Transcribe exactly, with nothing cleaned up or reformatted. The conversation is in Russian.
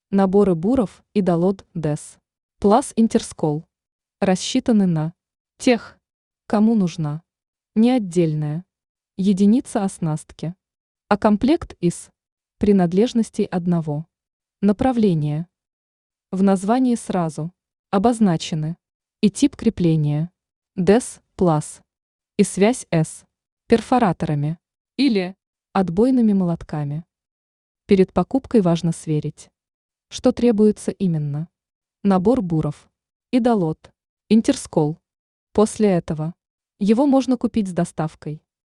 Наборы буров и долот ДЭС. Плас Интерскол. Рассчитаны на тех, кому нужна не отдельная единица оснастки, а комплект из принадлежностей одного направления. В названии сразу обозначены и тип крепления ДЭС Плас и связь С перфораторами или отбойными молотками. Перед покупкой важно сверить, что требуется именно. Набор буров и долот Интерскол. После этого его можно купить с доставкой.